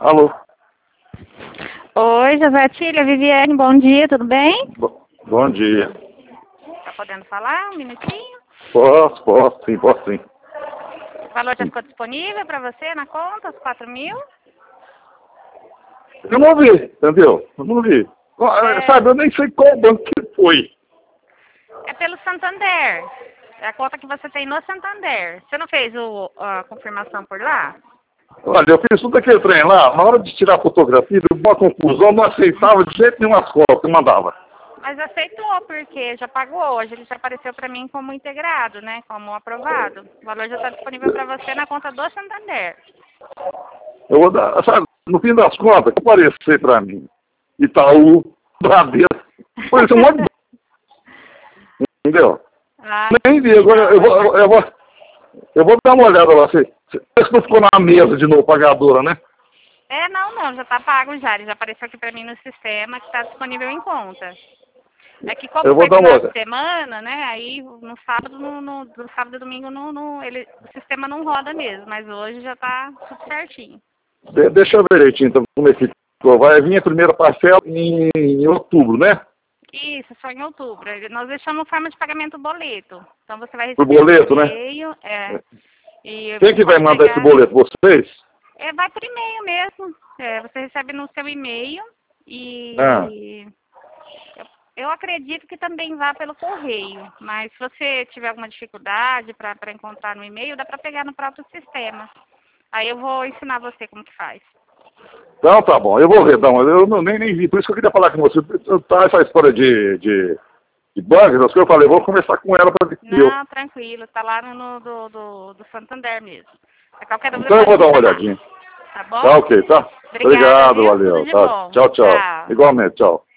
Alô? Oi, José Tília, Viviane, bom dia, tudo bem? Bom dia. Tá podendo falar um minutinho? Posso sim. O valor já ficou disponível para você na conta, os 4.000? Eu não vi, entendeu? Eu não vi. Sabe, eu nem sei qual banco que foi. É pelo Santander. É a conta que você tem no Santander. Você não fez a confirmação por lá? Olha, eu fiz tudo aquele trem lá, na hora de tirar a fotografia, deu uma confusão, não aceitava de jeito nenhum as fotos que mandava. Mas aceitou, porque já pagou hoje. Ele já apareceu para mim como integrado, né? Como aprovado. O valor já está disponível para você na conta do Santander. Eu vou dar, sabe, no fim das contas, que aparecer pra mim, Itaú, Bradesco, foi esse um monte de... Entendeu? Ah, Nem vi, agora eu vou dar uma olhada lá, se não ficou na mesa de novo, pagadora, né? não, já está pago já. Ele já apareceu aqui para mim no sistema que está disponível em conta. É que como Eu vou foi dar uma final de olhada. semana, né? Aí no sábado, no sábado e domingo o sistema não roda mesmo, mas hoje já tá tudo certinho. Deixa eu ver direitinho, então, como é que ficou. Vai vir a primeira parcela em outubro, né? Isso, só em outubro. Nós deixamos forma de pagamento boleto. Então você vai Por receber um boleto, né? e-mail, e Quem que vai pode mandar esse pegar. boleto? Vocês? Vai por e-mail mesmo. Você recebe no seu e-mail Ah, e eu acredito que também vá pelo correio, mas se você tiver alguma dificuldade para encontrar no e-mail, dá para pegar no próprio sistema. Aí eu vou ensinar você como que faz. então tá bom, eu vou ver, não, nem vi, por isso que eu queria falar com você. Tá essa história de banco, das coisas, eu falei, vou conversar com ela para ver que eu. Não, tranquilo, tá lá no do Santander mesmo. Se qualquer dúvida Então eu pode vou me dar uma chamar. olhadinha. Tá bom? Tá ok, tá? Obrigada, Obrigado, viu? Tudo valeu. de Tá. bom. Tchau. Tchau. Igualmente, tchau.